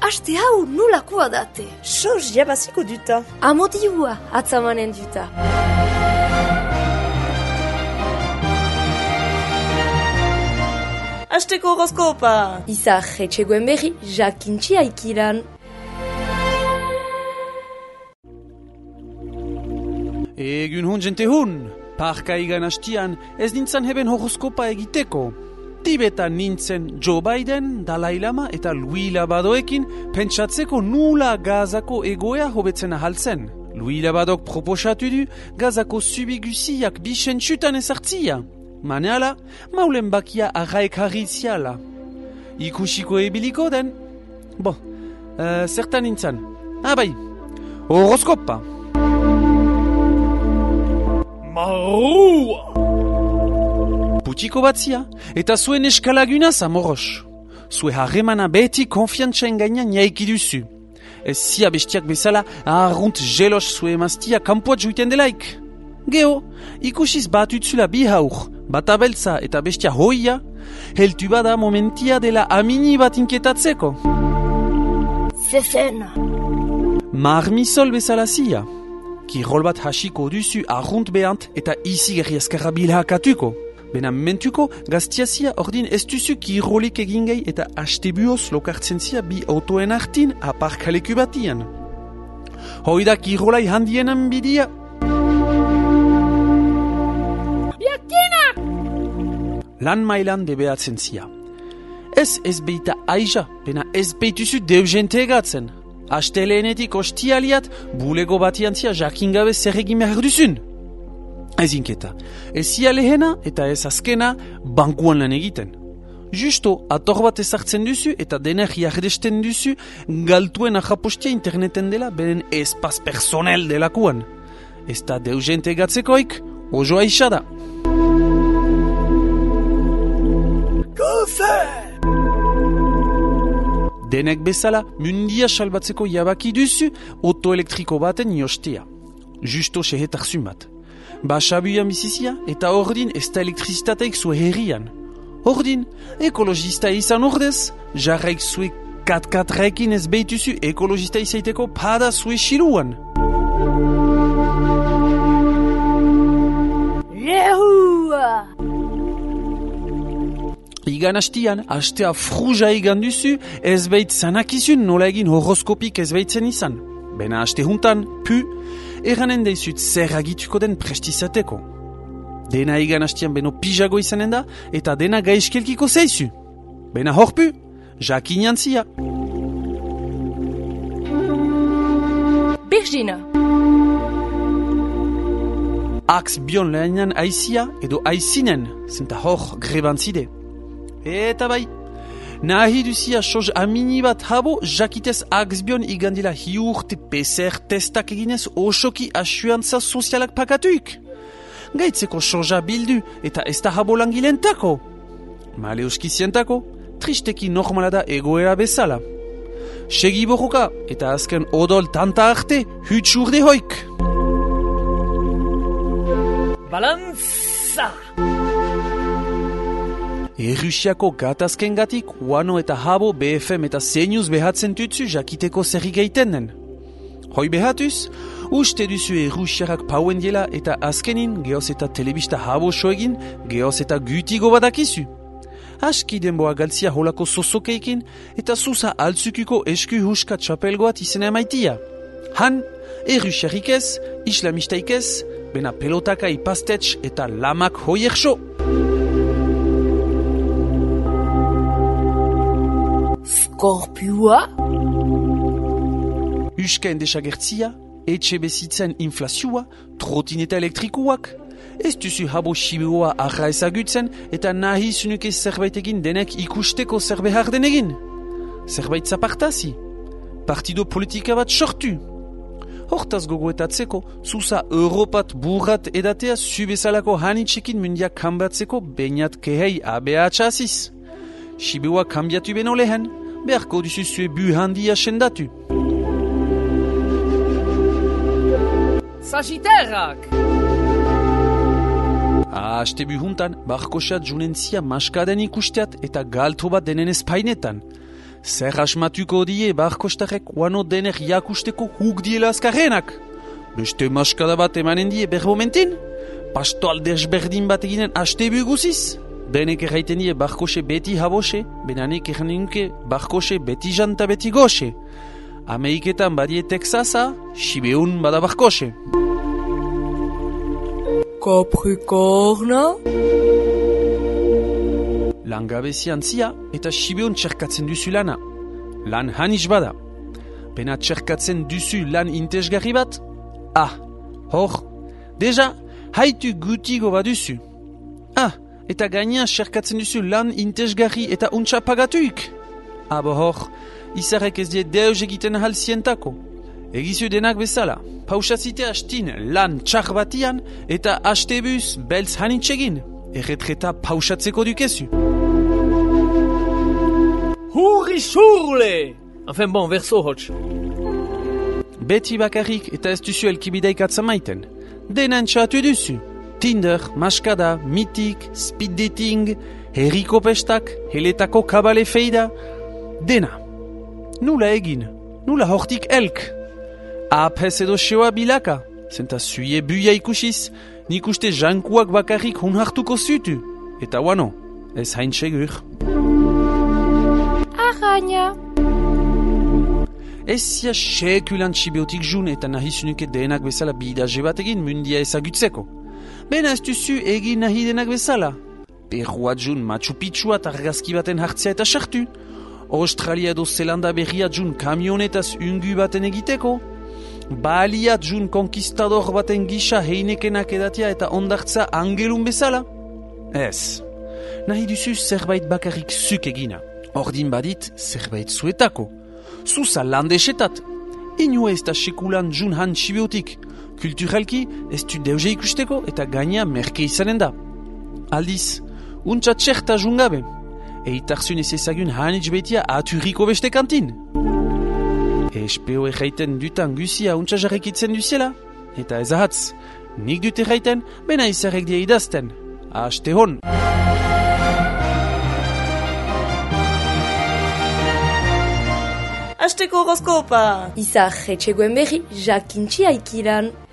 aste hau nulakoa date. Soz jabaziko duta. Amodiua atzamanen duta. Asteko horoskopa. Izar etxegoen berri, jakintxi aikiran. Egun hun jente hun, parka igan hastian ez nintzen heben horoskopa egiteko. Tibetan nintzen Joe Biden, Dalai Lama eta Louis Labadoekin pentsatzeko nula Gazako egoea hobetzen ahaltzen. Louis Labadok proposatu du Gazako subigusiak bisentsutan ezartzia. Maneala, maulen bakia arraek harritziala. Ikusiko ebiliko den? Bo, zertan nintzen? Bai, horoskopa. Marua! Putiko batzia, eta zuen eskalaguna zamoros. Zue harremana beti konfiantzen gainan jaiki duzu. Ez zia bestiak bezala arrunt jelos zue emaztia kanpoat juiten delaik. Geo, ikusiz bat utzula bi haur, bat abeltza eta bestia hoia, heltu bada momentia dela amini bat inketatzeko. Zezena. Marmisol bezala zia. Kirol bat hasiko duzu arrunt behant eta izi gerri eskerra bilhakatuko. Bena mentuko, gaztiazia ordin ez duzu kirolik egingei eta astebuoz lokartzen zia bi autoen hartin aparkaleku batian. Hoida kirolai handienan bidia. Biakina! Lan mailan debeatzen zia. Ez beita aija, bena ez beituzu deugente egatzen. Asteleenetik ostialiat, bulego batian zia jakingabe zer egin behar duzun. Ez inketa, ez zia lehena eta ez azkena bankuan lan egiten. Justo, ator bat ezartzen duzu eta dener jardesten duzu galtuen ahapostia interneten dela beren espaz personel delakuan. Ez da deugente egatzekoik, ojo aixa da. Denek bezala, mundia salbatzeko jabaki duzu autoelektriko baten jostea. Justo sehetarzun bat. Basabuian bizizia eta ordin ez da elektrizitateik zue herrian. Ordin, ekologista izan ordez, jarraik zue kat-katrekin ez behituzu ekologista izaiteko pada zue xiluan. Lehua! Igan hastian, hastea fruja igan duzu, ez behit zanakizun nola egin horoskopik ez behitzen izan. Bena haste juntan, eranen deizut zer agituko den prestizateko. Dena igan hastian beno pijago izanen da, eta dena gaizkelkiko zeizu. Bena horpu, jakin jantzia. Birgina. Aks bion lehenan aizia edo aizinen, zenta hor grebantzide. Eta bai, nahi duzia soz amini bat habo jakitez aksbion igandila hiurte PCR testak eginez osoki asuantza sozialak pakatuik. Gaitzeko soja bildu eta ez da habo langilentako. Male uskizientako, tristeki normala da egoera bezala. Segi borroka eta azken odol tanta arte hutsurde hoik. Balanza! Errusiako gatazken gatik, Wano eta Habo BFM eta Zenyuz behatzen tutzu jakiteko zerri gaiten den. Hoi behatuz, uste duzu Errusiarak pauen diela eta azkenin geoz eta telebista Habo soegin, geoz eta gutigo badakizu. Aski denboa galtzia holako sosokeikin eta zuza altzukuko esku huska txapelgoat izena emaitia. Han, Errusiarik ez, islamistaik ez, bena pelotaka ipastetx eta lamak hoierxo. Skorpioa? Uskaen desagertzia, etxe bezitzen inflazioa, trotineta elektrikoak, ez duzu habo Sibiroa arra ezagutzen eta nahi zunuke zerbaitekin denek ikusteko zer behar denegin. Zerbait zapartazi. Partido politika bat sortu. Hortaz gogoetatzeko, zuza Europat burrat edatea zubezalako hanitzekin mundiak kanbatzeko bainat kehei abeatxaziz. Sibiroa kambiatu beno lehen, beharko duzu zue bu handia sendatu. Sagitterrak! Aste buhuntan, barkosat junentzia maskaden ikusteat eta galto bat denen espainetan. zer asmatuko die barkostarek guano dener jakusteko huk diela azkarrenak. Beste maskada bat emanen die berbomentin, pastoal desberdin bat eginen astebu guziz. Denek erraiten die barkose beti habose, benanek erraninke barkose beti janta beti goxe. Ameiketan badie Texasa, Sibeun bada barkose. Capricorna? Langabezian zia eta Sibeun txerkatzen duzu lana. Lan hanis bada. Bena txerkatzen duzu lan intesgarri bat? Hor, deja, haitu gutigo baduzu. Eta gaina txerkatzen duzu lan intesgarri eta untsa pagatuik. Hor, izarek ez die deus egiten ahal zientako. Egizu denak bezala, pausazite hastin lan txar batian eta hastebuz beltz hanitxegin. Erretreta pausatzeko dukezu. Hurri surle! Enfin bon, verso hotx. Beti bakarrik eta ez duzu elkibidaik atzamaiten. Denan txatu duzu. Tinder, maskada, mitik, speed dating, herriko pestak, heletako kabale feida. Dena. Nula egin, nula hortik elk. Apes edo seoa bilaka. Zenta zuie buia ikusiz, nik uste jankuak bakarrik hun hartuko zutu. Eta wano, ez hain segur. Arraina. Ez zia sekulan txibiotik jun eta nahi zunuke denak bezala bidaje bat egin mundia ezagutzeko. Bena ez duzu egin nahi denak bezala. Peruat jun Machu Picchu argazki baten hartzea eta sartu. Australia edo Zelanda berriat jun kamionetaz ungu baten egiteko. Baliat jun konkistador baten gisa heinekenak edatia eta ondartza angelun bezala. Ez. Nahi duzu zerbait bakarrik zuk egina. Ordin badit zerbait zuetako. Zuza landesetat. Inu ez da sekulan jun han txibiotik. Kulturalki ez du deuze ikusteko eta gaina merke izanen da. Aldiz, untsa txerta jun gabe. Eitarzun ez ezagun hanitz betia aturriko beste kantin. Espeo erraiten dutan guzia untsa jarrekitzen duziela. Eta ez ahatz, nik dut erraiten, bena izarek dia idazten. Aste hon! Asteko horoskopa! Izar etxegoen berri, jakintxi aikiran.